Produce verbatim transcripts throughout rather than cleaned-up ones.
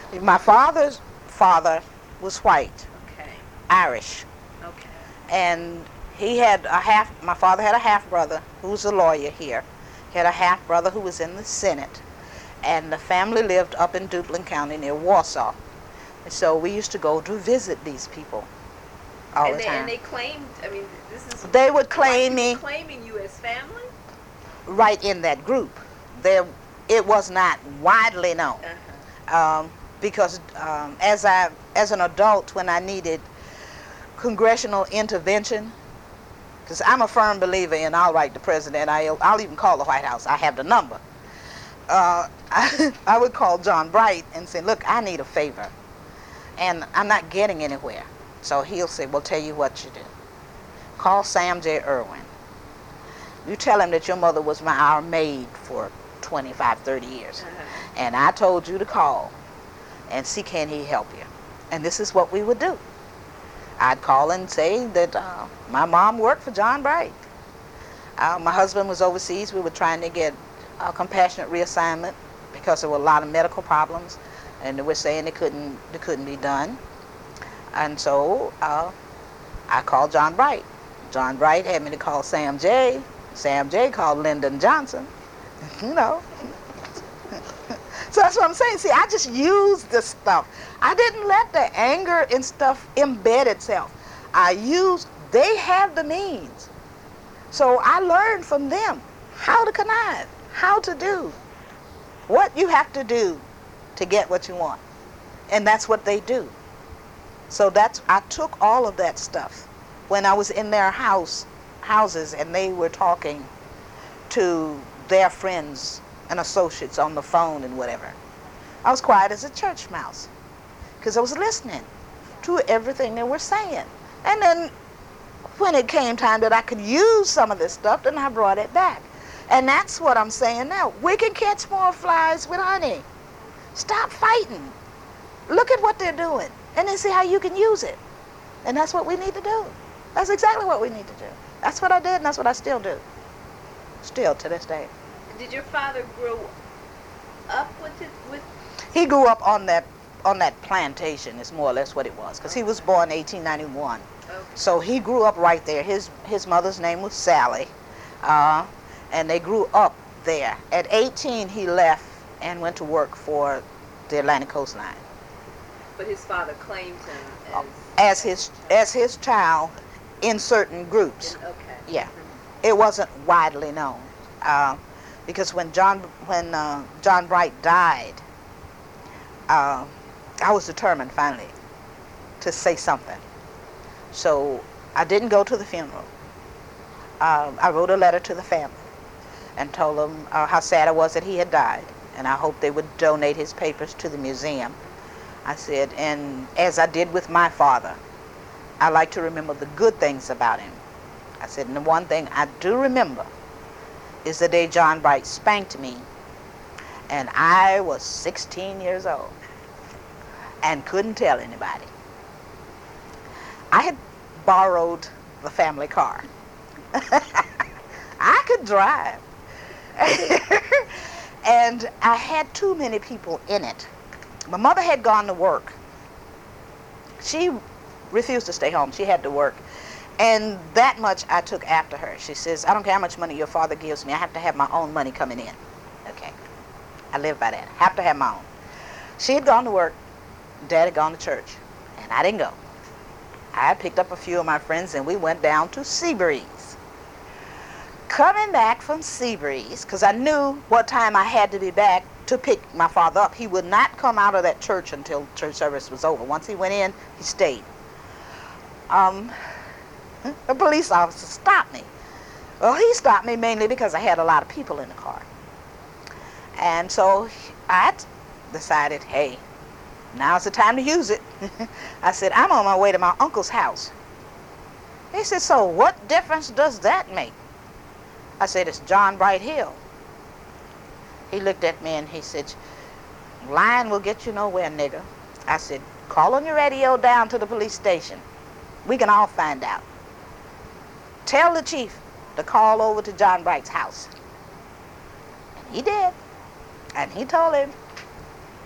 My father's father was white, Okay. Irish, Okay. and he had a half. My father had a half brother who was a lawyer here. He had a half brother who was in the Senate, and the family lived up in Duplin County near Warsaw. And so we used to go to visit these people all And the they and time. they claimed. I mean, this is They would white claim people me claiming you as family. right in that group. There, it was not widely known. Uh-huh. Um, because um, as I, as an adult, when I needed congressional intervention, because I'm a firm believer in I'll write the president, I'll, I'll even call the White House. I have the number. Uh, I, I would call John Bright and say, look, I need a favor, and I'm not getting anywhere. So he'll say, well, tell you what you do. Call Sam J. Irwin. You tell him that your mother was my our maid for twenty-five, thirty years. Uh-huh. And I told you to call and see can he help you. And this is what we would do. I'd call and say that uh, my mom worked for John Bright. Uh, my husband was overseas. We were trying to get a compassionate reassignment because there were a lot of medical problems, and they were saying it couldn't, it couldn't be done. And so uh, I called John Bright. John Bright had me to call Sam J. Sam J. called Lyndon Johnson. You know. So that's what I'm saying. See, I just used this stuff. I didn't let the anger and stuff embed itself. I used, they have the means. So I learned from them how to connive, how to do what you have to do to get what you want. And that's what they do. So that's, I took all of that stuff when I was in their house, houses and they were talking to their friends and associates on the phone and whatever. I was quiet as a church mouse because I was listening to everything they were saying. And then when it came time that I could use some of this stuff, then I brought it back. And that's what I'm saying now. We can catch more flies with honey. Stop fighting. Look at what they're doing and then see how you can use it. And that's what we need to do. That's exactly what we need to do. That's what I did and that's what I still do. Still to this day. Did your father grow up with it? With He grew up on that on that plantation is more or less what it was, because he was born eighteen ninety-one. Okay. So he grew up right there. His his mother's name was Sally, uh, and they grew up there. At eighteen, he left and went to work for the Atlantic Coast Line But his father claimed him as as his as his child in certain groups. in, okay. Yeah, it wasn't widely known. Uh, because when John when uh, John Bright died, uh, I was determined finally to say something. So I didn't go to the funeral. Uh, I wrote a letter to the family and told them uh, how sad I was that he had died, and I hoped they would donate his papers to the museum. I said, and as I did with my father, I like to remember the good things about him. I said, and the one thing I do remember is the day John Bright spanked me, and I was sixteen years old and couldn't tell anybody. I had borrowed the family car. I could drive. And I had too many people in it. My mother had gone to work. She refused to stay home. She had to work. And that much I took after her. She says, I don't care how much money your father gives me. I have to have my own money coming in. Okay. I live by that. I have to have my own. She had gone to work. Dad had gone to church. And I didn't go. I picked up a few of my friends and we went down to Seabreeze. Coming back from Seabreeze, because I knew what time I had to be back to pick my father up. He would not come out of that church until church service was over. Once he went in, he stayed. Um... The police officer stopped me. Well, he stopped me mainly because I had a lot of people in the car. And so I decided, hey, now's the time to use it. I said, I'm on my way to my uncle's house. He said, so what difference does that make? I said, it's John Bright Hill. He looked at me and he said, lying will get you nowhere, nigger. I said, call on your radio down to the police station. We can all find out. Tell the chief to call over to John Bright's house. And he did. And he told him.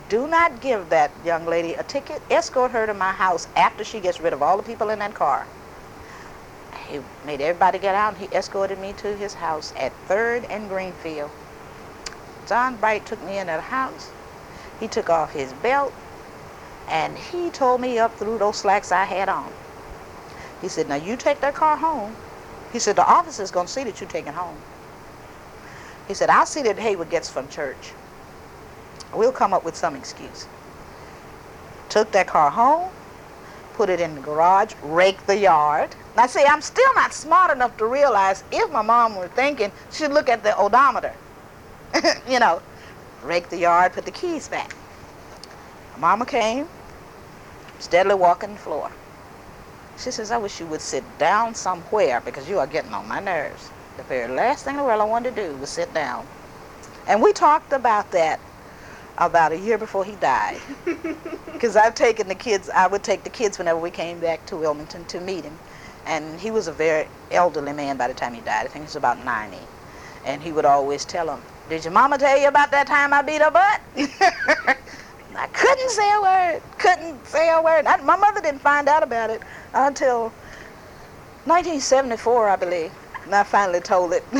do not give that young lady a ticket. Escort her to my house after she gets rid of all the people in that car. He made everybody get out, and he escorted me to his house at third and Greenfield. John Bright took me in that house. He took off his belt, and he told me up through those slacks I had on. He said, now you take that car home. He said, the officer's going to see that you take it home. He said, I'll see that Haywood gets from church. We'll come up with some excuse. Took that car home, put it in the garage, raked the yard. Now see, I'm still not smart enough to realize if my mom were thinking, she'd look at the odometer. You know, rake the yard, put the keys back. Mama came, steadily walking the floor. She says, I wish you would sit down somewhere because you are getting on my nerves. The very last thing in the world I wanted to do was sit down. And we talked about that about a year before he died. Because I've taken the kids, I would take the kids whenever we came back to Wilmington to meet him. And he was a very elderly man by the time he died. I think he was about ninety. And he would always tell them, did your mama tell you about that time I beat her butt? I couldn't say a word, couldn't say a word. I, my mother didn't find out about it until nineteen seventy-four, I believe. And I finally told it.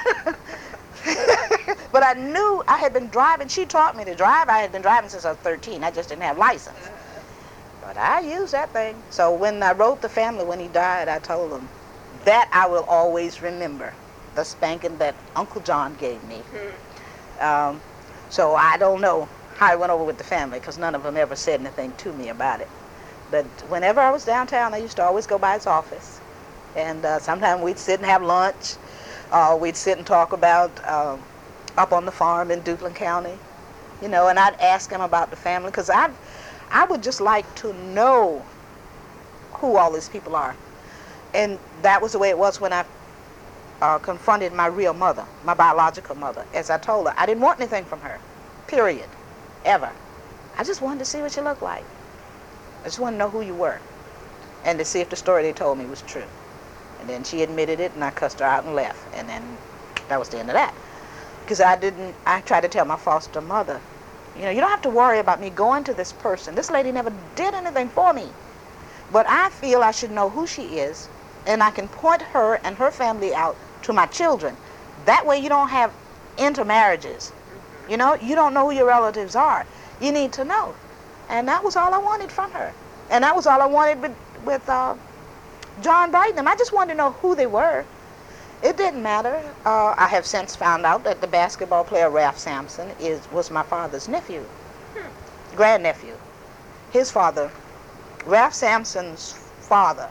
But I knew I had been driving. She taught me to drive. I had been driving since I was thirteen. I just didn't have license. But I used that thing. So when I wrote the family when he died, I told them, that I will always remember, the spanking that Uncle John gave me. Um, so I don't know how it went over with the family because none of them ever said anything to me about it. But whenever I was downtown, I used to always go by his office. And uh, sometimes we'd sit and have lunch. Uh, we'd sit and talk about uh, up on the farm in Duplin County, you know, and I'd ask him about the family because I I would just like to know who all these people are. And that was the way it was when I uh, confronted my real mother, my biological mother. As I told her, I didn't want anything from her, period, ever. I just wanted to see what you looked like. I just wanted to know who you were and to see if the story they told me was true. And then she admitted it, and I cussed her out and left. And then that was the end of that. Because I didn't, I tried to tell my foster mother, you know, you don't have to worry about me going to this person. This lady never did anything for me. But I feel I should know who she is, and I can point her and her family out to my children. That way you don't have intermarriages. You know, you don't know who your relatives are. You need to know. And that was all I wanted from her. And that was all I wanted with, with uh, John Bright and them. I just wanted to know who they were. It didn't matter. Uh, I have since found out that the basketball player Ralph Sampson is was my father's nephew, hmm. grandnephew. His father, Ralph Sampson's father,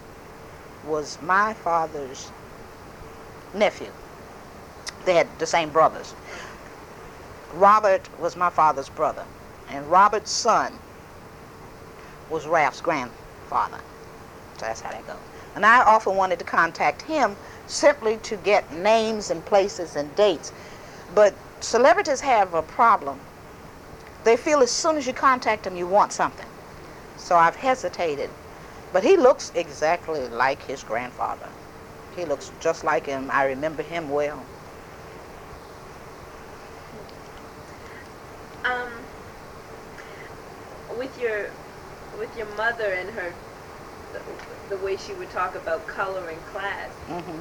was my father's nephew. They had the same brothers. Robert was my father's brother, and Robert's son was Ralph's grandfather. So that's how that goes. And I often wanted to contact him simply to get names and places and dates. But celebrities have a problem. They feel as soon as you contact them, you want something. So I've hesitated. But he looks exactly like his grandfather. He looks just like him. I remember him well. Um, with your, with your mother and her, the, the way she would talk about color and class. Mm-hmm.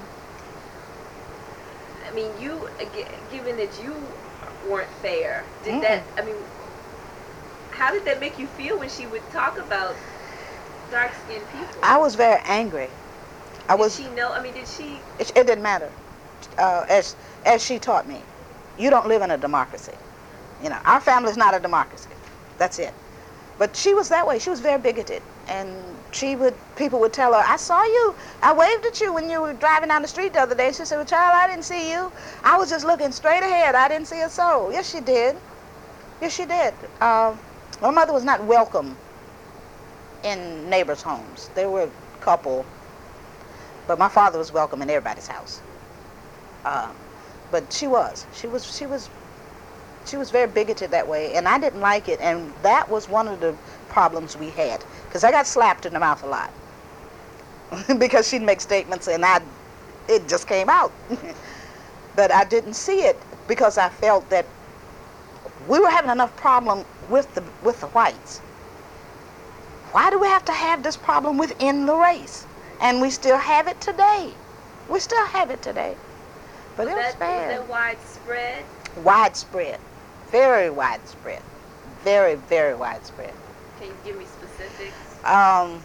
I mean, you, given that you weren't fair, did Mm-mm. that, I mean, how did that make you feel when she would talk about dark-skinned people? I was very angry. I did was. she know, I mean, did she? It, it didn't matter. Uh, as, as she taught me, you don't live in a democracy. You know, our family's not a democracy. That's it. But she was that way. She was very bigoted. And she would, people would tell her, I saw you. I waved at you when you were driving down the street the other day. She said, well, child, I didn't see you. I was just looking straight ahead. I didn't see a soul. Yes, she did. Yes, she did. Uh, my mother was not welcome in neighbors' homes. There were a couple, but my father was welcome in everybody's house. Uh, but she was. She was, she was, she was very bigoted that way, and I didn't like it, and that was one of the problems we had, because I got slapped in the mouth a lot because she'd make statements and I, it just came out. But I didn't see it because I felt that we were having enough problem with the with the whites. Why do we have to have this problem within the race? And we still have it today. We still have it today. But was it was that, bad. Was that widespread? Widespread. Very widespread. Very, very widespread. Can you give me specifics? Um,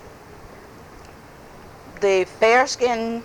the fair-skinned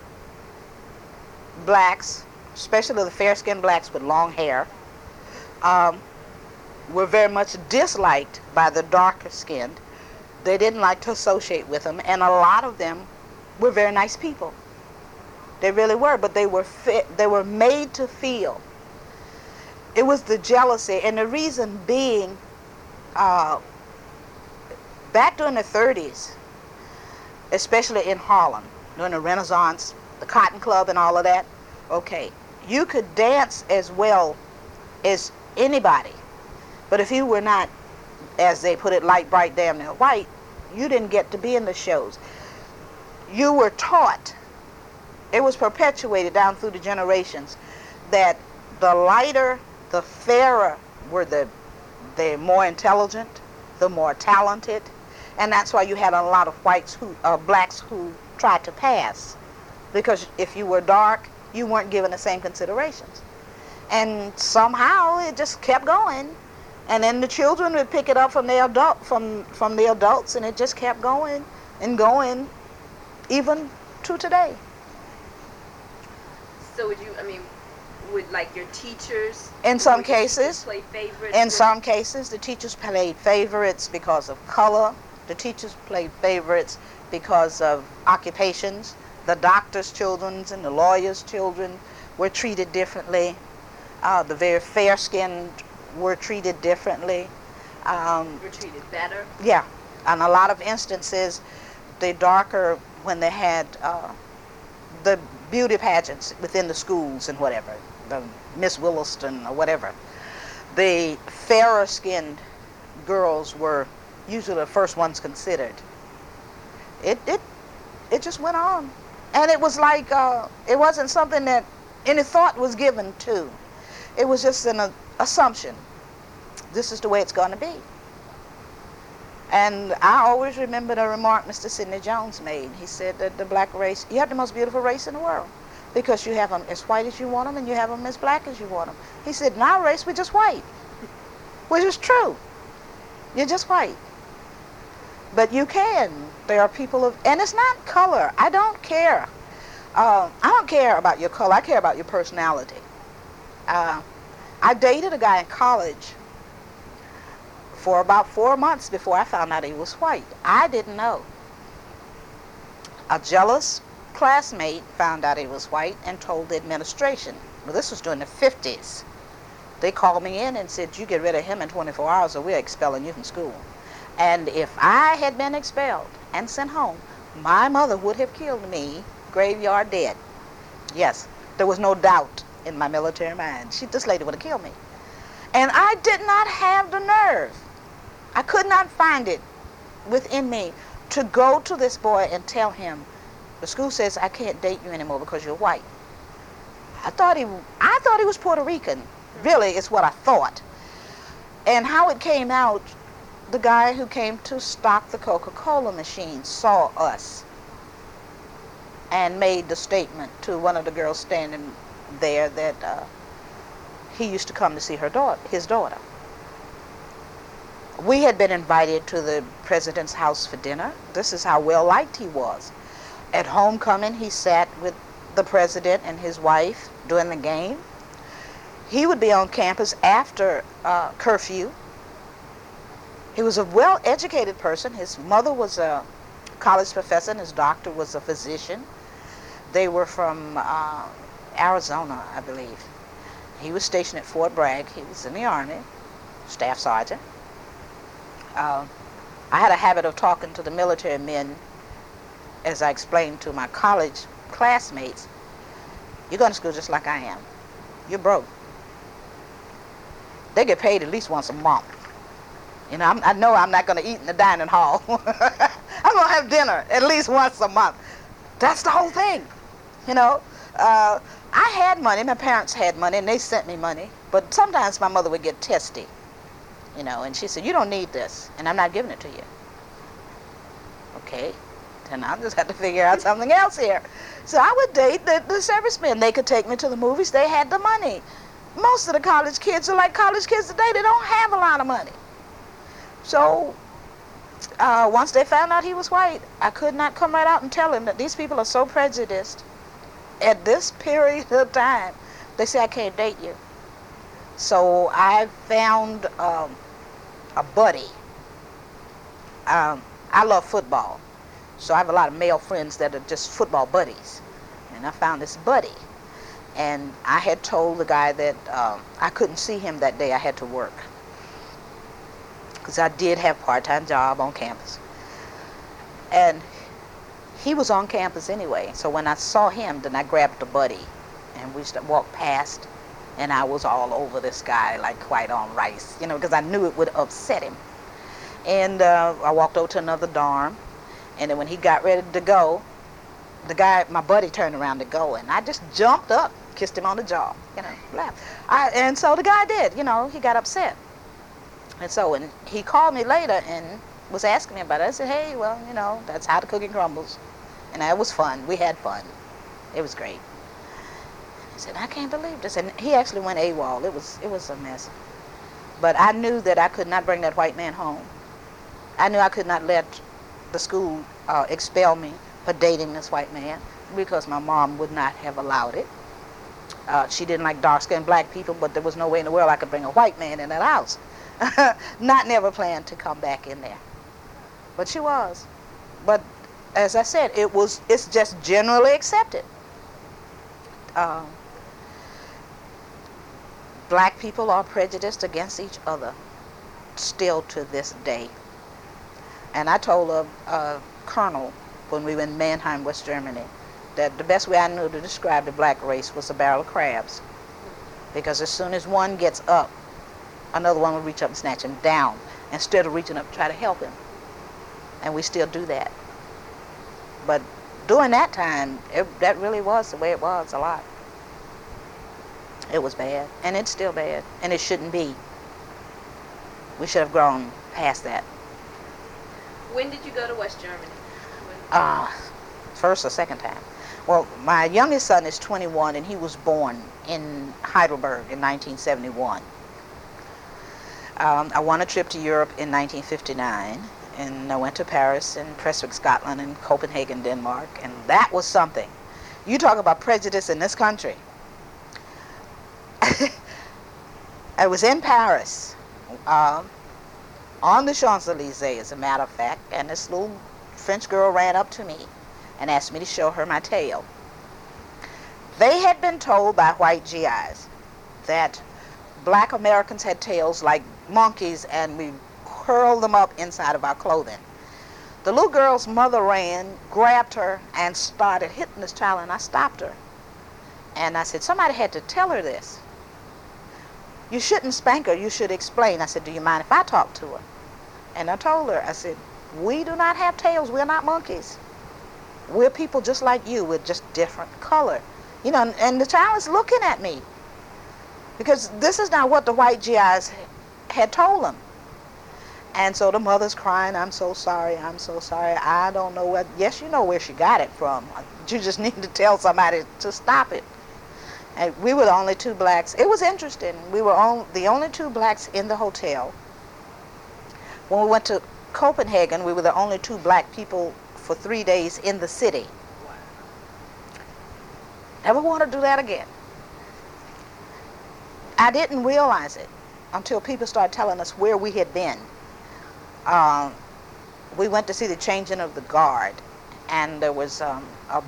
blacks, especially the fair-skinned blacks with long hair, um, were very much disliked by the darker-skinned. They didn't like to associate with them, and a lot of them were very nice people. They really were, but they were fit, they were made to feel. It was the jealousy, and the reason being, uh, back during the thirties, especially in Harlem, during the Renaissance, the Cotton Club and all of that, okay, you could dance as well as anybody, but if you were not, as they put it, light, bright, damn near white, you didn't get to be in the shows. You were taught, it was perpetuated down through the generations, that the lighter, the fairer were the, the more intelligent, the more talented, and that's why you had a lot of whites who, uh, blacks who tried to pass, because if you were dark, you weren't given the same considerations. And somehow it just kept going, and then the children would pick it up from the adult, from from the adults, and it just kept going and going, even to today. So would you? I mean, would like your teachers? In some would your teachers cases, play favorites. in with- some cases, the teachers played favorites because of color. The teachers played favorites because of occupations. The doctors' children and the lawyers' children were treated differently. Uh, the very fair-skinned were treated differently. Um, were treated better. yeah, on a lot of instances, the darker, when they had uh, the beauty pageants within the schools and whatever, the Miss Williston or whatever, the fairer-skinned girls were usually the first ones considered. It it it just went on, and it was like uh, it wasn't something that any thought was given to. It was just an uh, assumption. This is the way it's going to be. And I always remember the remark Mister Sidney Jones made. He said that the black race, you have the most beautiful race in the world, because you have them as white as you want them, and you have them as black as you want them. He said, in our race, we're just white, which is true. You're just white. But you can. There are people of, and it's not color. I don't care. Uh, I don't care about your color. I care about your personality. Uh, I dated a guy in college for about four months before I found out he was white. I didn't know. A jealous classmate found out he was white and told the administration. Well, this was during the fifties. They called me in and said, you get rid of him in twenty-four hours or we're expelling you from school. And if I had been expelled and sent home, my mother would have killed me graveyard dead. Yes, there was no doubt in my military mind. She, this lady would have killed me. And I did not have the nerve. I could not find it within me to go to this boy and tell him, the school says I can't date you anymore because you're white. I thought he, I thought he was Puerto Rican. Really, it's what I thought. And how it came out, the guy who came to stock the Coca-Cola machine saw us and made the statement to one of the girls standing there that uh, he used to come to see her daughter, his daughter. We had been invited to the president's house for dinner. This is how well liked he was. At homecoming, he sat with the president and his wife during the game. He would be on campus after uh, curfew. He was a well-educated person. His mother was a college professor and his doctor was a physician. They were from uh, Arizona, I believe. He was stationed at Fort Bragg. He was in the Army, staff sergeant. Uh, I had a habit of talking to the military men, as I explained to my college classmates. You're going to school just like I am. You're broke. They get paid at least once a month. You know, I'm, I know I'm not going to eat in the dining hall. I'm going to have dinner at least once a month. That's the whole thing. You know, uh, I had money. My parents had money, and they sent me money. But sometimes my mother would get testy, you know, and she said, "You don't need this, and I'm not giving it to you." Okay, then I'll just have to figure out something else here. So I would date the, the servicemen. They could take me to the movies. They had the money. Most of the college kids are like college kids today. They don't have a lot of money. So uh, once they found out he was white, I could not come right out and tell him that these people are so prejudiced. At this period of time, they say I can't date you. So I found um, a buddy. Um, I love football, so I have a lot of male friends that are just football buddies. And I found this buddy, and I had told the guy that um, I couldn't see him that day. I had to work, because I did have a part-time job on campus. And he was on campus anyway, so when I saw him, then I grabbed the buddy, and we just walked past, and I was all over this guy like white on rice, you know, because I knew it would upset him. And uh, I walked over to another dorm, and then when he got ready to go, the guy, my buddy, turned around to go, and I just jumped up, kissed him on the jaw, you know, laughed. I, and so the guy did, you know, he got upset. And so when he called me later and was asking me about it, I said, "Hey, well, you know, that's how the cookie crumbles." And that was fun. We had fun. It was great. He said, "I can't believe this." And he actually went AWOL. It was, it was a mess. But I knew that I could not bring that white man home. I knew I could not let the school uh, expel me for dating this white man, because my mom would not have allowed it. Uh, she didn't like dark-skinned black people, but there was no way in the world I could bring a white man in that house. Not never planned to come back in there. But she was. But as I said, it was, it's just generally accepted. Uh, black people are prejudiced against each other still to this day. And I told a, a colonel when we were in Mannheim, West Germany, that the best way I knew to describe the black race was a barrel of crabs. Because as soon as one gets up, another one will reach up and snatch him down instead of reaching up to try to help him. And we still do that. But during that time, it, that really was the way it was a lot. It was bad, and it's still bad, and it shouldn't be. We should have grown past that. When did you go to West Germany? When? Uh, first or second time. Well, my youngest son is twenty-one, and he was born in Heidelberg in nineteen seventy-one. Um, I won a trip to Europe in nineteen fifty-nine, and I went to Paris and Prestwick, Scotland, and Copenhagen, Denmark, and that was something. You talk about prejudice in this country. I was in Paris, um, on the Champs-Élysées, as a matter of fact, and this little French girl ran up to me and asked me to show her my tail. They had been told by white G Is that black Americans had tails like monkeys, and we curled them up inside of our clothing. The little girl's mother ran, grabbed her, and started hitting this child, and I stopped her. And I said, somebody had to tell her this. You shouldn't spank her, you should explain. I said, do you mind if I talk to her? And I told her, I said, we do not have tails, we're not monkeys. We're people just like you, with just different color. You know, and the child is looking at me, because this is not what the white G Is had told them. And so the mother's crying, I'm so sorry, I'm so sorry. I don't know what, yes, you know where she got it from. You just need to tell somebody to stop it. And we were the only two blacks. It was interesting. We were on, the only two blacks in the hotel. When we went to Copenhagen, we were the only two black people for three days in the city. Never want to do that again. I didn't realize it until people started telling us where we had been. Um, we went to see the changing of the guard, and there was um, a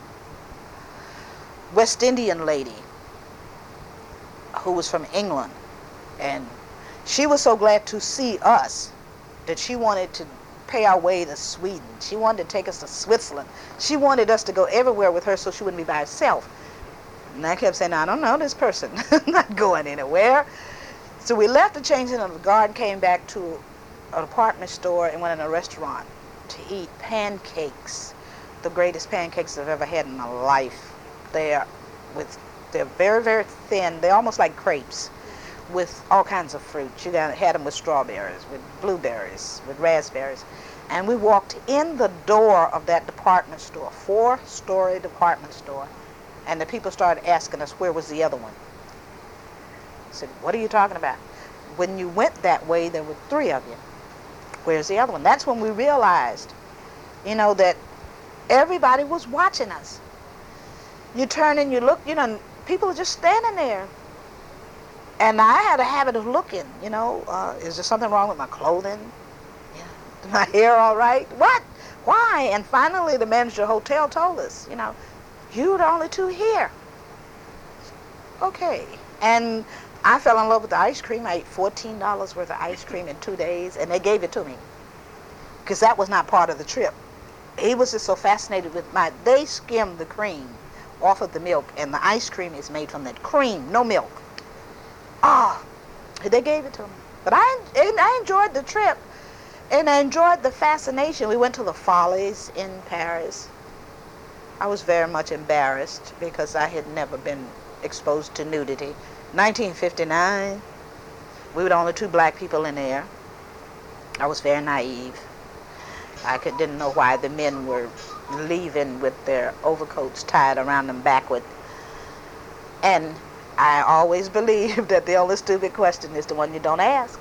West Indian lady who was from England, and she was so glad to see us that she wanted to pay our way to Sweden. She wanted to take us to Switzerland. She wanted us to go everywhere with her so she wouldn't be by herself. And I kept saying, I don't know this person. I'm not going anywhere. So we left the changing of the guard, came back to an apartment store, and went in a restaurant to eat pancakes. The greatest pancakes I've ever had in my life. They are with, they're very, very thin. They're almost like crepes with all kinds of fruit. You got, had them with strawberries, with blueberries, with raspberries. And we walked in the door of that department store, four-story department store, and the people started asking us where was the other one. I said, what are you talking about? When you went that way, there were three of you. Where's the other one? That's when we realized, you know, that everybody was watching us. You turn and you look, you know, people are just standing there. And I had a habit of looking, you know, uh, is there something wrong with my clothing? Yeah. My hair all right? What? Why? And finally the manager of the hotel told us, you know, you're the only two here. Okay. And I fell in love with the ice cream. I ate fourteen dollars worth of ice cream in two days, and they gave it to me because that was not part of the trip. He was just so fascinated with my, they skimmed the cream off of the milk, and the ice cream is made from that cream, no milk. Ah, oh, they gave it to me. But I, I enjoyed the trip, and I enjoyed the fascination. We went to the Follies in Paris. I was very much embarrassed because I had never been exposed to nudity. nineteen fifty-nine, we were the only two black people in there. I was very naive. I could, didn't know why the men were leaving with their overcoats tied around them backward. And I always believed that the only stupid question is the one you don't ask.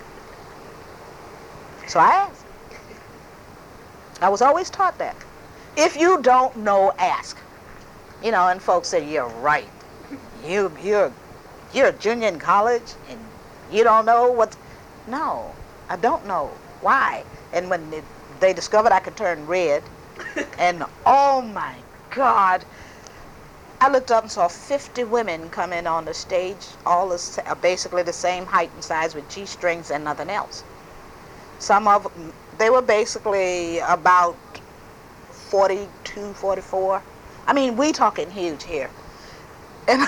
So I asked. I was always taught that. If you don't know, ask. You know, and folks say, you're right. You, you're, you're a junior in college and you don't know what. No, I don't know. Why? And when it, they discovered I could turn red, and oh my God, I looked up and saw fifty women come in on the stage, all the, basically the same height and size with G-strings and nothing else. Some of them, they were basically about forty-two, forty-four. I mean, we talking huge here. And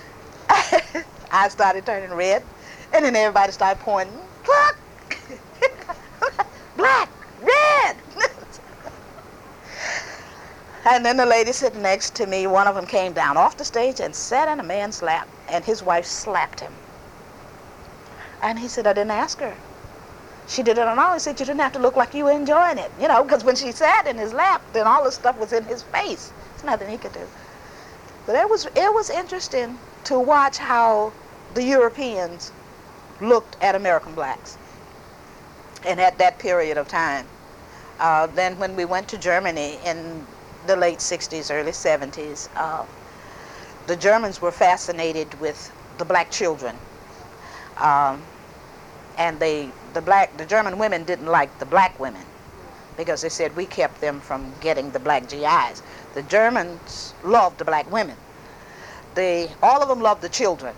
I started turning red, and then everybody started pointing, look, black, red. And then the lady sitting next to me, one of them came down off the stage and sat in a man's lap, and his wife slapped him. And he said, I didn't ask her. She did it on all. He said, you didn't have to look like you were enjoying it. You know, because when she sat in his lap, then all the stuff was in his face. There's nothing he could do. But it was, it was interesting to watch how the Europeans looked at American blacks. And at that period of time. Uh, then when we went to Germany in the late sixties, early seventies, uh, the Germans were fascinated with the black children. Um, and they, the black, the German women didn't like the black women because they said we kept them from getting the black G Is. The Germans loved the black women. They, all of them loved the children.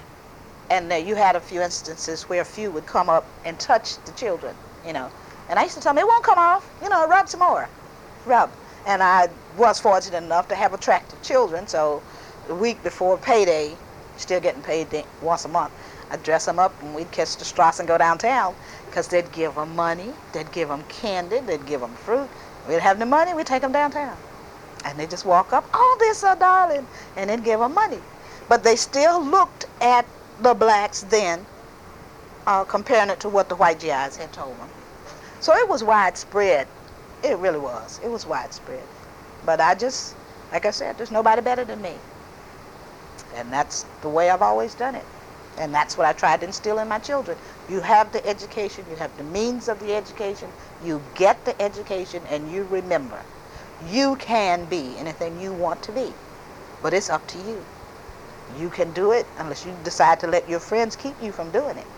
And uh, you had a few instances where a few would come up and touch the children, you know. And I used to tell them, it won't come off, you know, rub some more, rub. And I was fortunate enough to have attractive children, so the week before payday, still getting paid once a month, I'd dress them up and we'd catch the Strasse and go downtown because they'd give them money, they'd give them candy, they'd give them fruit. We'd have the money, we'd take them downtown. And they just walk up, oh, they're so darling, and then give them money. But they still looked at the blacks then, uh, comparing it to what the white G Is had told them. So it was widespread. It really was. It was widespread. But I just, like I said, there's nobody better than me. And that's the way I've always done it. And that's what I tried to instill in my children. You have the education, you have the means of the education, you get the education, and you remember. You can be anything you want to be. But it's up to you. You can do it unless you decide to let your friends keep you from doing it.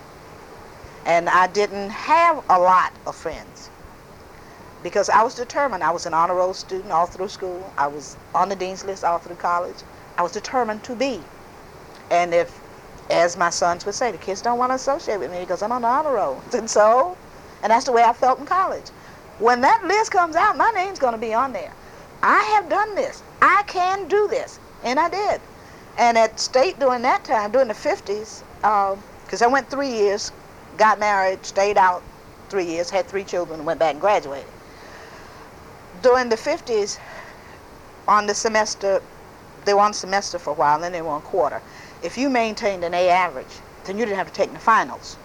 And I didn't have a lot of friends because I was determined. I was an honor roll student all through school. I was on the dean's list all through college. I was determined to be. And if, as my sons would say, the kids don't want to associate with me because I'm on the honor roll. And so, and that's the way I felt in college. When that list comes out, my name's going to be on there. I have done this. I can do this. And I did. And at State during that time, during the fifties, because uh, I went three years, got married, stayed out three years, had three children, and went back and graduated. During the fifties, on the semester they were on semester for a while, and then they were on quarter. If you maintained an A average, then you didn't have to take the finals.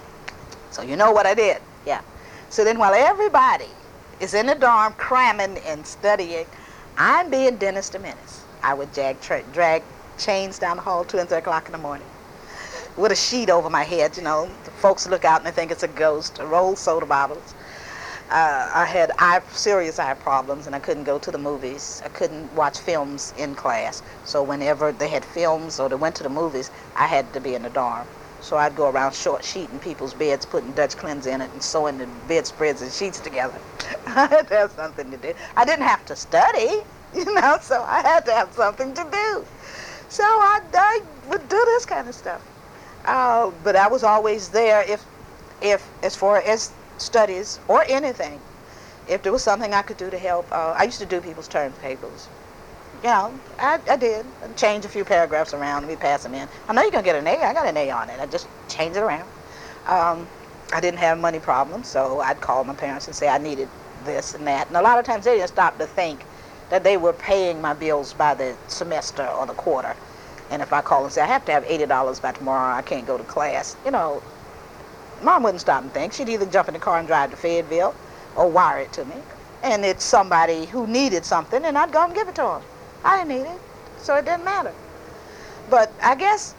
So you know what I did? Yeah. So then while everybody is in the dorm cramming and studying, I'm being Dennis the Menace. I would drag, tra- drag chains down the hall two and three o'clock in the morning with a sheet over my head. You know, the folks look out and they think it's a ghost. Roll soda bottles. Uh, I had eye, serious eye problems, and I couldn't go to the movies. I couldn't watch films in class. So whenever they had films or they went to the movies, I had to be in the dorm. So I'd go around short sheeting people's beds, putting Dutch cleanser in it, and sewing the bedspreads and sheets together. I had to have something to do. I didn't have to study, you know, so I had to have something to do. So I, I would do this kind of stuff. Uh, but I was always there if, if as far as studies or anything, if there was something I could do to help. Uh, I used to do people's term papers. You know, I, I did. I'd change a few paragraphs around and we pass them in. I know you're going to get an A. I got an A on it. I just change it around. Um, I didn't have money problems, so I'd call my parents and say I needed this and that. And a lot of times they didn't stop to think that they were paying my bills by the semester or the quarter. And if I call and say, I have to have eighty dollars by tomorrow, I can't go to class, you know, Mom wouldn't stop and think. She'd either jump in the car and drive to Fayetteville or wire it to me. And it's somebody who needed something, and I'd go and give it to them. I didn't need it, so it didn't matter. But I guess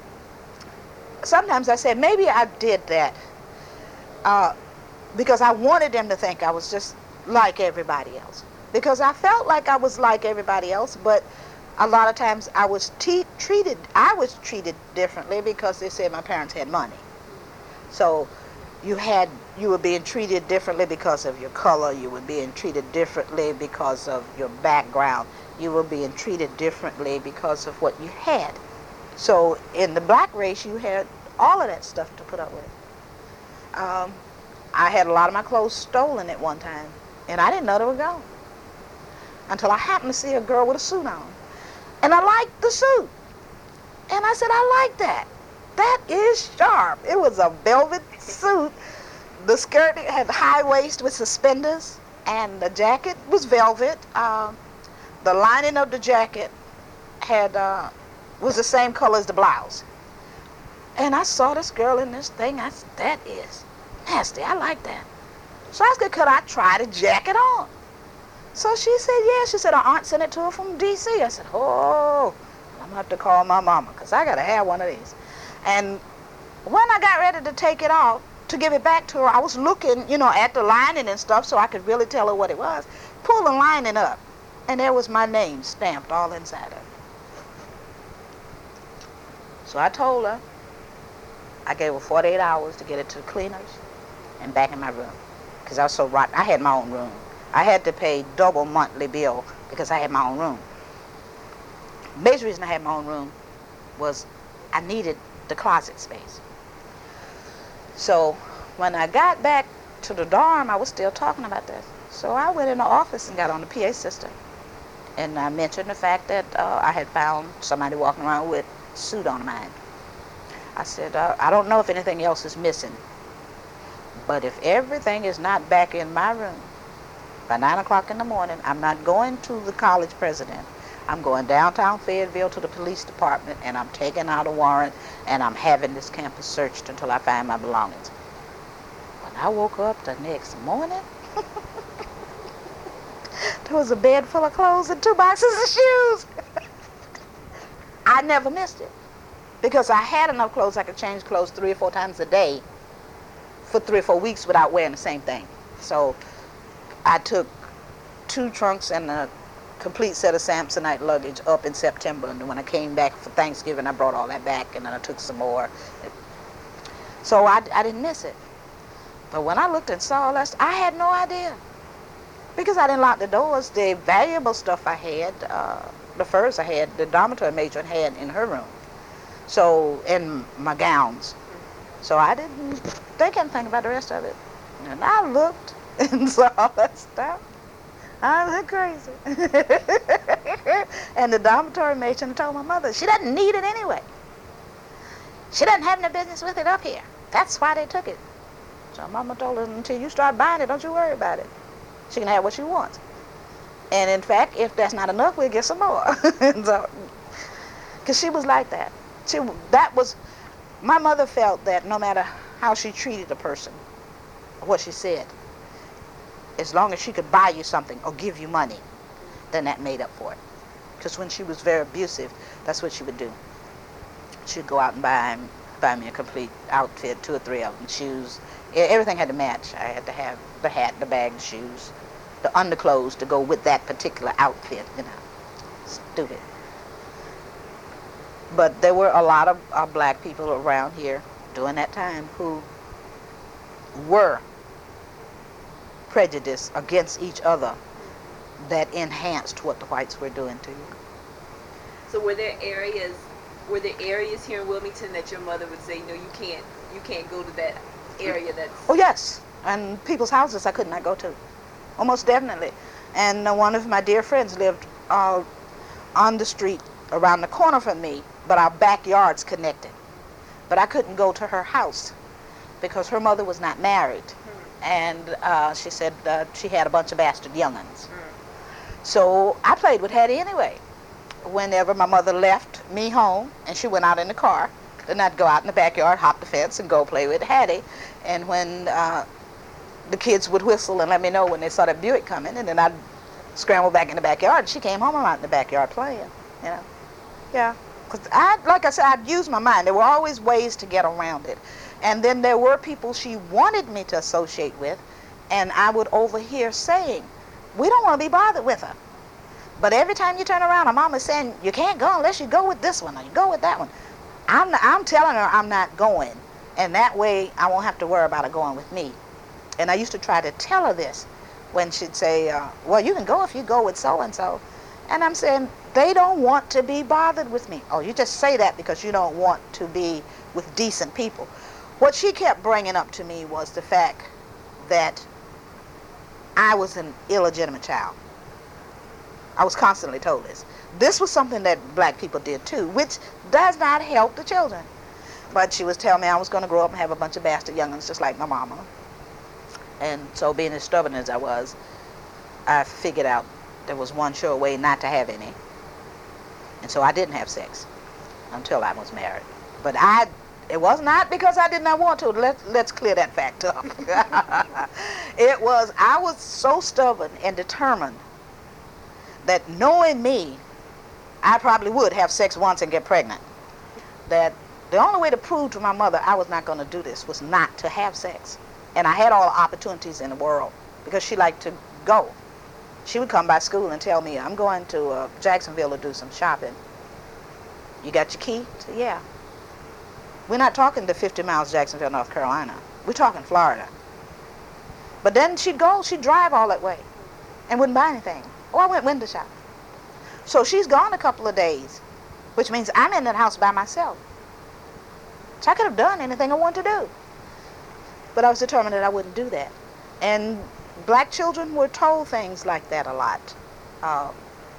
sometimes I said maybe I did that uh, because I wanted them to think I was just like everybody else. Because I felt like I was like everybody else, but a lot of times I was te- treated, I was treated differently because they said my parents had money. So you had, you were being treated differently because of your color. You were being treated differently because of your background. You were being treated differently because of what you had. So in the black race, you had all of that stuff to put up with. Um, I had a lot of my clothes stolen at one time, and I didn't know they were gone until I happened to see a girl with a suit on. And I liked the suit. And I said, I like that. That is sharp. It was a velvet suit. The skirt had high waist with suspenders, and the jacket was velvet. Um, the lining of the jacket had uh, was the same color as the blouse. And I saw this girl in this thing. I said, that is nasty. I like that. So I said, could I try the jacket on? So she said, yeah. She said, her aunt sent it to her from D C I said, oh, I'm going to have to call my mama because I got to have one of these. And when I got ready to take it off, to give it back to her, I was looking, you know, at the lining and stuff so I could really tell her what it was. Pull the lining up, and there was my name stamped all inside of it. So I told her, I gave her forty-eight hours to get it to the cleaners and back in my room because I was so rotten. I had my own room. I had to pay double monthly bill because I had my own room. The basic reason I had my own room was I needed the closet space. So when I got back to the dorm, I was still talking about this. So I went in the office and got on the P A system. And I mentioned the fact that uh, I had found somebody walking around with a suit on mine. I said, uh, I don't know if anything else is missing, but if everything is not back in my room by nine o'clock in the morning, I'm not going to the college president. I'm going downtown Fayetteville to the police department, and I'm taking out a warrant, and I'm having this campus searched until I find my belongings. When I woke up the next morning, there was a bed full of clothes and two boxes of shoes. I never missed it because I had enough clothes I could change clothes three or four times a day for three or four weeks without wearing the same thing. So I took two trunks and a complete set of Samsonite luggage up in September, and when I came back for Thanksgiving, I brought all that back, and then I took some more. So I, I didn't miss it. But when I looked and saw all that, I had no idea because I didn't lock the doors. The valuable stuff I had, uh, the furs I had, the dormitory matron had in her room. So, and my gowns. So I didn't think anything about the rest of it. And I looked and saw all that stuff. I was crazy. And the dormitory matron told my mother, she doesn't need it anyway. She doesn't have no business with it up here. That's why they took it. So Mama told her, until you start buying it, don't you worry about it. She can have what she wants. And in fact, if that's not enough, we'll get some more. So, because she was like that. She, that was, my mother felt that no matter how she treated a person, what she said, as long as she could buy you something or give you money, then that made up for it. Because when she was very abusive, that's what she would do. She'd go out and buy, buy me a complete outfit, two or three of them, shoes. Everything had to match. I had to have the hat, the bag, the shoes, the underclothes to go with that particular outfit, you know. Stupid. But there were a lot of uh, black people around here during that time who were prejudiced against each other that enhanced what the whites were doing to you. So were there areas, were there areas here in Wilmington that your mother would say, no, you can't, you can't go to that area that's... Oh, yes. And people's houses I could not go to. Almost definitely. And uh, one of my dear friends lived uh, on the street around the corner from me, but our backyards connected. But I couldn't go to her house because her mother was not married. Mm. And uh, she said uh, she had a bunch of bastard young'uns. Mm. So I played with Hattie anyway. Whenever my mother left me home and she went out in the car, then I'd go out in the backyard, hop the fence, and go play with Hattie. And when uh, the kids would whistle and let me know when they saw that Buick coming, and then I'd scramble back in the backyard. She came home, I'm out in the backyard playing, you know. Yeah. Because I, like I said, I'd use my mind. There were always ways to get around it. And then there were people she wanted me to associate with, and I would overhear saying, we don't want to be bothered with her. But every time you turn around, her mama's saying, you can't go unless you go with this one or you go with that one. I'm, I'm telling her I'm not going. And that way I won't have to worry about her going with me. And I used to try to tell her this when she'd say, uh, well, you can go if you go with so-and-so. And I'm saying, they don't want to be bothered with me. Oh, you just say that because you don't want to be with decent people. What she kept bringing up to me was the fact that I was an illegitimate child. I was constantly told this. This was something that black people did too, which does not help the children. But she was telling me I was going to grow up and have a bunch of bastard young'uns just like my mama. And so being as stubborn as I was, I figured out there was one sure way not to have any. And so I didn't have sex until I was married. But I, it was not because I did not want to. Let, let's clear that fact up. It was, I was so stubborn and determined that knowing me, I probably would have sex once and get pregnant. That the only way to prove to my mother I was not going to do this was not to have sex. And I had all the opportunities in the world because she liked to go. She would come by school and tell me, I'm going to uh, Jacksonville to do some shopping. You got your key? I said, yeah. We're not talking to fifty miles Jacksonville, North Carolina. We're talking Florida. But then she'd go, she'd drive all that way and wouldn't buy anything. Oh, I went window shopping. So she's gone a couple of days, which means I'm in that house by myself. So I could have done anything I wanted to do. But I was determined that I wouldn't do that. And black children were told things like that a lot. Uh,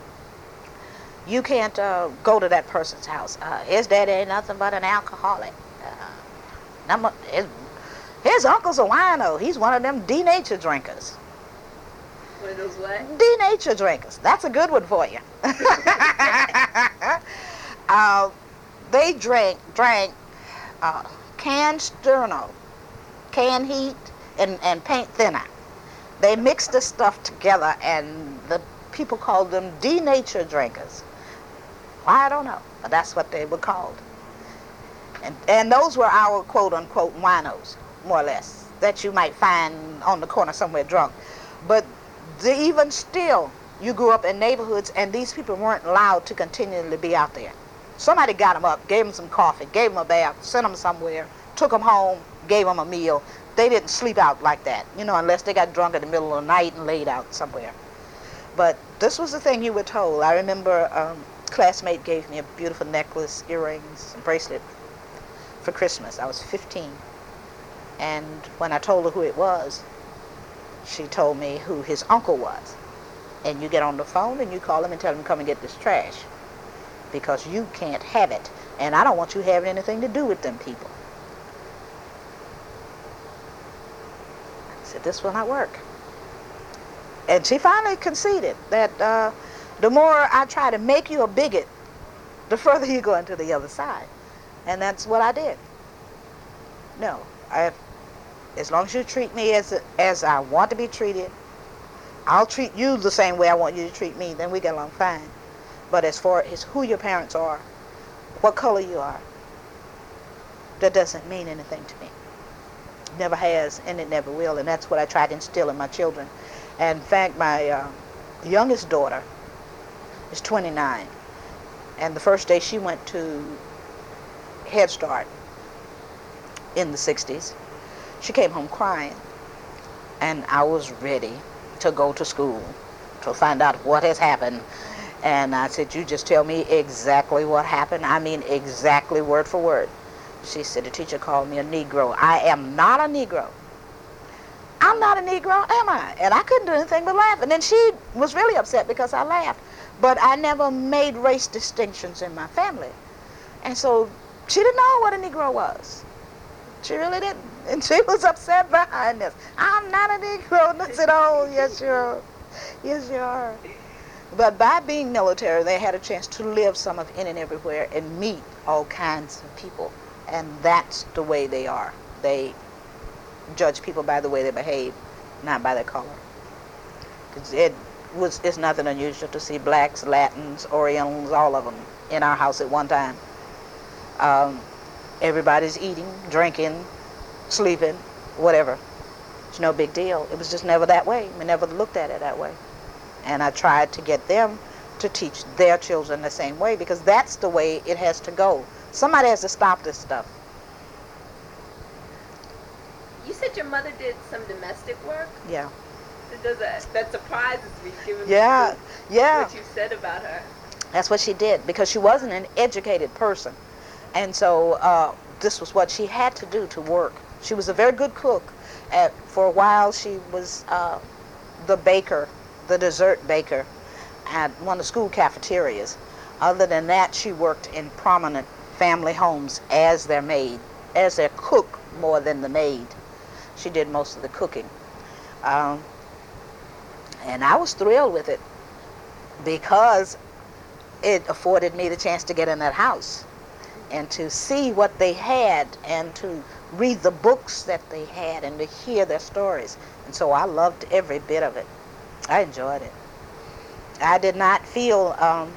you can't uh, go to that person's house. Uh, his daddy ain't nothing but an alcoholic. Uh, number, his, his uncle's a wino. He's one of them denature drinkers. One of those what? Denature drinkers. That's a good one for you. uh, they drank, drank uh, canned Sterno, canned heat, and, and paint thinner. They mixed the stuff together, and the people called them denature drinkers. Why, I don't know, but that's what they were called. And, and those were our quote-unquote winos, more or less, that you might find on the corner somewhere drunk. But the, even still, you grew up in neighborhoods, and these people weren't allowed to continually be out there. Somebody got them up, gave them some coffee, gave them a bath, sent them somewhere, took them home, gave them a meal. They didn't sleep out like that, you know, unless they got drunk in the middle of the night and laid out somewhere. But this was the thing you were told. I remember um, a classmate gave me a beautiful necklace, earrings, and bracelet for Christmas. I was fifteen. And when I told her who it was, she told me who his uncle was. And you get on the phone and you call him and tell him to come and get this trash, because you can't have it. And I don't want you having anything to do with them people. I said, this will not work. And she finally conceded that uh, the more I try to make you a bigot, the further you go into the other side. And that's what I did. No, I, as long as you treat me as as I want to be treated, I'll treat you the same way I want you to treat me. Then we get along fine. But as far as who your parents are, what color you are, that doesn't mean anything to me. Never has, and it never will. And that's what I try to instill in my children. And in fact, my uh, youngest daughter is twenty-nine. And the first day she went to Head Start in the sixties, she came home crying. And I was ready to go to school to find out what has happened. And I said, you just tell me exactly what happened. I mean exactly word for word. She said, the teacher called me a Negro. I am not a Negro. I'm not a Negro, am I? And I couldn't do anything but laugh. And then she was really upset because I laughed. But I never made race distinctions in my family. And so she didn't know what a Negro was. She really didn't. And she was upset behind this. I'm not a Negro. And I said, oh, yes, you are. Yes, you are. But by being military, they had a chance to live some of in and everywhere and meet all kinds of people. And that's the way they are. They judge people by the way they behave, not by their color. 'Cause it was, it's nothing unusual to see blacks, Latins, Orientals, all of them in our house at one time. Um, everybody's eating, drinking, sleeping, whatever. It's no big deal. It was just never that way. We never looked at it that way. And I tried to get them to teach their children the same way, because that's the way it has to go. Somebody has to stop this stuff. You said your mother did some domestic work? Yeah. That, does that, that surprises me, given Yeah, the, yeah. what you said about her. That's what she did, because she wasn't an educated person. And so uh, this was what she had to do to work. She was a very good cook. At, for a while, she was uh, the baker, the dessert baker at one of the school cafeterias. Other than that, she worked in prominent family homes as their maid, as their cook more than the maid. She did most of the cooking. Um, and I was thrilled with it because it afforded me the chance to get in that house and to see what they had and to read the books that they had and to hear their stories. And so I loved every bit of it. I enjoyed it. I did not feel um,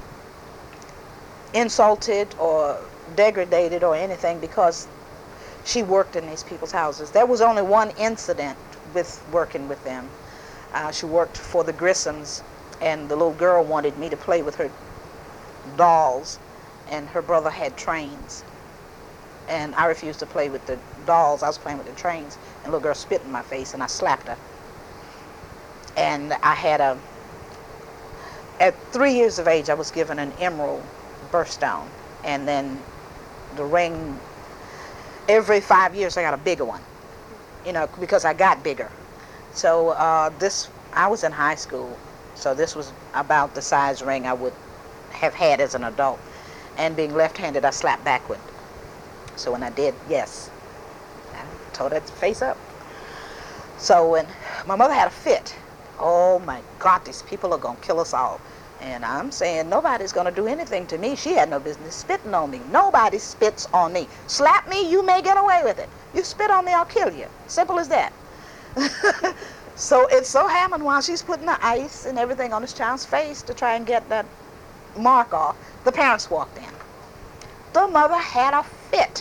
insulted or degraded or anything because she worked in these people's houses. There was only one incident with working with them. Uh, she worked for the Grissams, and the little girl wanted me to play with her dolls, and her brother had trains. And I refused to play with the dolls. I was playing with the trains, and the little girl spit in my face, and I slapped her. And I had a, at three years of age, I was given an emerald birthstone, and then the ring, every five years I got a bigger one, you know, because I got bigger. So uh, this, I was in high school, so this was about the size ring I would have had as an adult. And being left-handed, I slapped backward. So when I did, yes, I told her to face up. So when my mother had a fit, oh my God, these people are gonna kill us all. And I'm saying, nobody's gonna do anything to me. She had no business spitting on me. Nobody spits on me. Slap me, you may get away with it. You spit on me, I'll kill you. Simple as that. So it so happened while she's putting the ice and everything on this child's face to try and get that mark off, the parents walked in. The mother had a fit.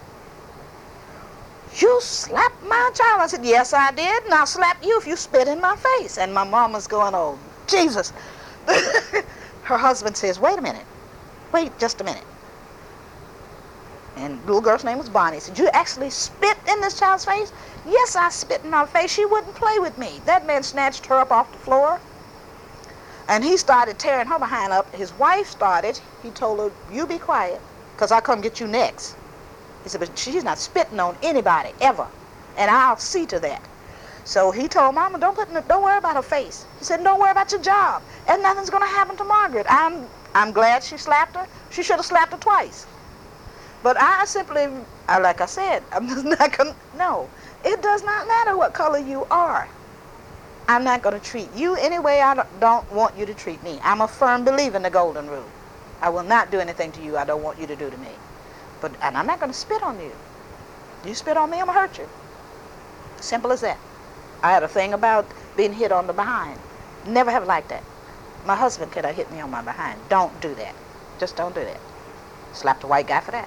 You slapped my child. I said, yes, I did, and I'll slap you if you spit in my face. And my mom was going, oh, Jesus. Her husband says, wait a minute. Wait just a minute. And the little girl's name was Bonnie. He said, you actually spit in this child's face? Yes, I spit in her face. She wouldn't play with me. That man snatched her up off the floor. And he started tearing her behind up. His wife started. He told her, you be quiet, because I'll come get you next. He said, but she's not spitting on anybody, ever. And I'll see to that. So he told Mama, don't put, in, don't worry about her face. He said, don't worry about your job. And nothing's going to happen to Margaret. I'm, I'm glad she slapped her. She should have slapped her twice. But I simply, I, like I said, I'm just not going to, no. It does not matter what color you are. I'm not going to treat you any way I don't- don't want you to treat me. I'm a firm believer in the golden rule. I will not do anything to you I don't want you to do to me. But, and I'm not going to spit on you. You spit on me, I'm going to hurt you. Simple as that. I had a thing about being hit on the behind. Never have liked that. My husband could have hit me on my behind. Don't do that. Just don't do that. Slapped a white guy for that.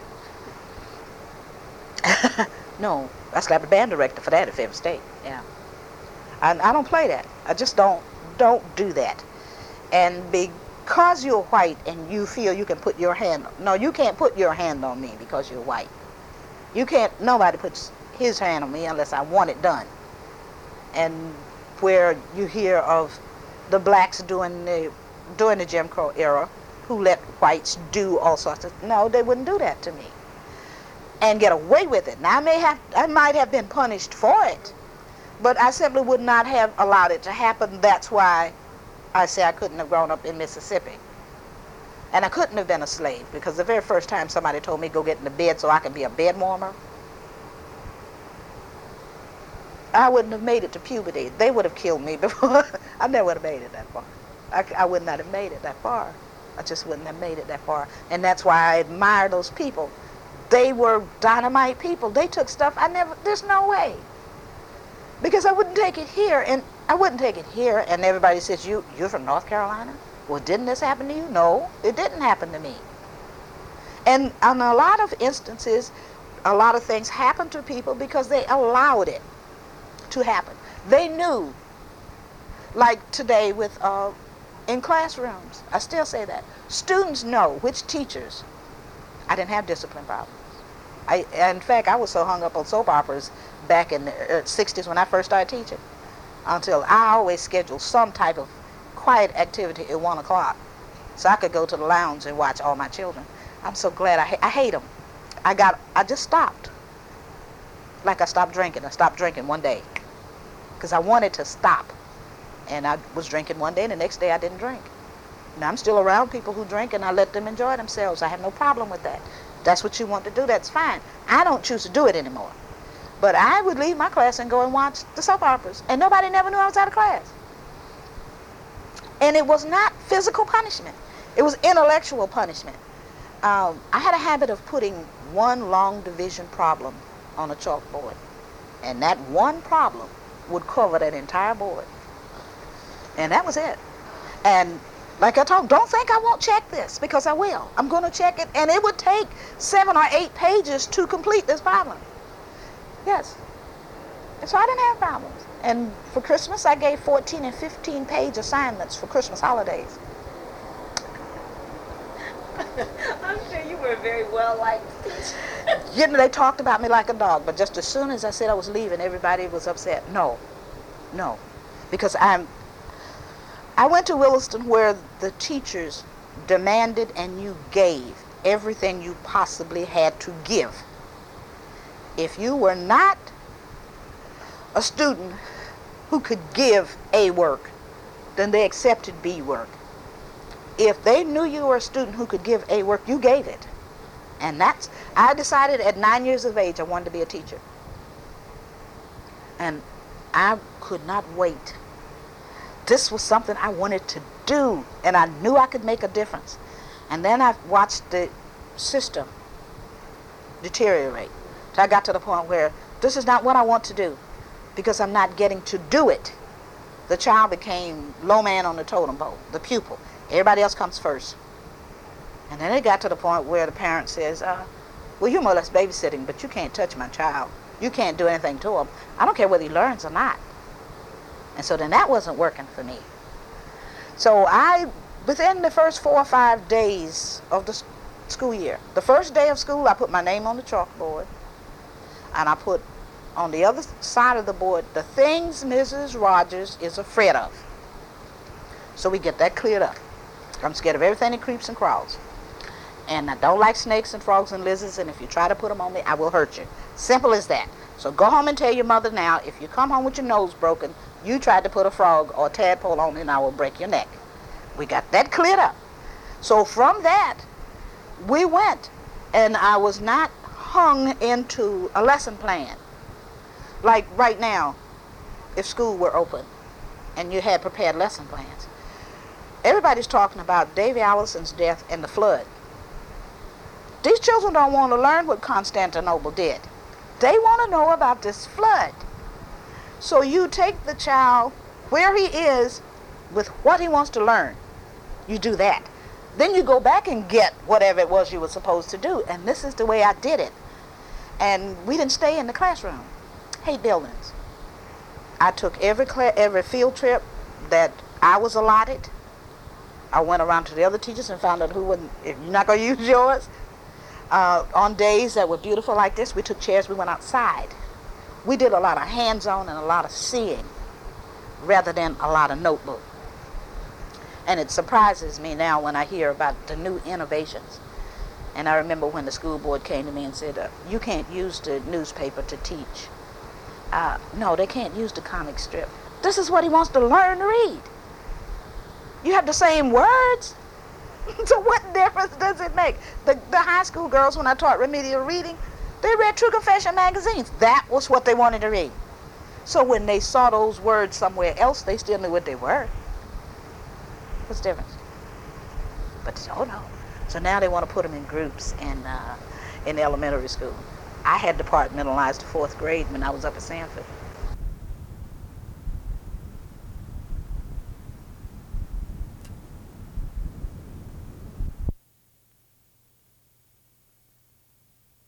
No, I slapped a band director for that at Fairfield State. Yeah. I, I don't play that. I just don't don't do that. And because you're white and you feel you can put your hand, no, you can't put your hand on me because you're white. You can't, nobody puts his hand on me unless I want it done. And where you hear of the blacks during the, during the Jim Crow era who let whites do all sorts of, no, they wouldn't do that to me. And get away with it. Now I may have, I might have been punished for it, but I simply would not have allowed it to happen. That's why I say I couldn't have grown up in Mississippi. And I couldn't have been a slave, because the very first time somebody told me go get in the bed so I could be a bed warmer, I wouldn't have made it to puberty. They would have killed me before. I never would have made it that far. I, I would not have made it that far. I just wouldn't have made it that far. And that's why I admire those people. They were dynamite people. They took stuff I never, there's no way. Because I wouldn't take it here, and I wouldn't take it here, and everybody says, you, you're from North Carolina? Well, didn't this happen to you? No, it didn't happen to me. And on a lot of instances, a lot of things happen to people because they allowed it to happen. They knew, like today with, uh, in classrooms, I still say that, students know which teachers. I didn't have discipline problems. I, in fact, I was so hung up on soap operas back in the sixties when I first started teaching, until I always scheduled some type of quiet activity at one o'clock so I could go to the lounge and watch all my children. I'm so glad. I, ha- I hate them. I got, I just stopped. Like I stopped drinking. I stopped drinking one day because I wanted to stop. And I was drinking one day, and the next day I didn't drink. Now I'm still around people who drink, and I let them enjoy themselves. I have no problem with that. That's what you want to do, that's fine. I don't choose to do it anymore. But I would leave my class and go and watch the soap operas, and nobody never knew I was out of class. And it was not physical punishment. It was intellectual punishment. Um, I had a habit of putting one long division problem on a chalkboard, and that one problem would cover that entire board. And that was it. And like I told, don't think I won't check this, because I will. I'm going to check it, and it would take seven or eight pages to complete this problem. Yes. And so I didn't have problems. And for Christmas, I gave fourteen and fifteen page assignments for Christmas holidays. I'm sure you were a very well-liked teacher. You know, they talked about me like a dog, but just as soon as I said I was leaving, everybody was upset. No, no, because I'm, I went to Williston where the teachers demanded and you gave everything you possibly had to give. If you were not a student who could give A work, then they accepted B work. If they knew you were a student who could give A work, you gave it. And that's, I decided at nine years of age I wanted to be a teacher. And I could not wait. This was something I wanted to do, and I knew I could make a difference. And then I watched the system deteriorate. So I got to the point where this is not what I want to do, because I'm not getting to do it. The child became low man on the totem pole, the pupil. Everybody else comes first. And then it got to the point where the parent says, uh, well, you're more or less babysitting, but you can't touch my child. You can't do anything to him. I don't care whether he learns or not. And so then that wasn't working for me. So I, within the first four or five days of the school year, the first day of school, I put my name on the chalkboard, and I put on the other side of the board, the things Missus Rogers is afraid of. So we get that cleared up. I'm scared of everything that creeps and crawls. And I don't like snakes and frogs and lizards, and if you try to put them on me, I will hurt you. Simple as that. So go home and tell your mother now, if you come home with your nose broken, you tried to put a frog or a tadpole on me, and I will break your neck. We got that cleared up. So from that, we went, and I was not hung into a lesson plan. Like right now, if school were open, and you had prepared lesson plans. Everybody's talking about Davy Allison's death and the flood. These children don't want to learn what Constantinople did. They want to know about this flood. So you take the child where he is with what he wants to learn. You do that. Then you go back and get whatever it was you were supposed to do. And this is the way I did it. And we didn't stay in the classroom. Hate buildings. I took every cla- every field trip that I was allotted. I went around to the other teachers and found out who wouldn't, if you're not going to use yours. Uh, on days that were beautiful like this, we took chairs, we went outside. We did a lot of hands-on and a lot of seeing rather than a lot of notebook. And it surprises me now when I hear about the new innovations. And I remember when the school board came to me and said, uh, you can't use the newspaper to teach. Uh, no, they can't use the comic strip. This is what he wants to learn to read. You have the same words. So what difference does it make? The, the high school girls, when I taught remedial reading, they read True Confession magazines. That was what they wanted to read. So when they saw those words somewhere else, they still knew what they were. What's the difference? But oh no. So now they want to put them in groups in, uh, in elementary school. I had departmentalized the fourth grade when I was up at Sanford.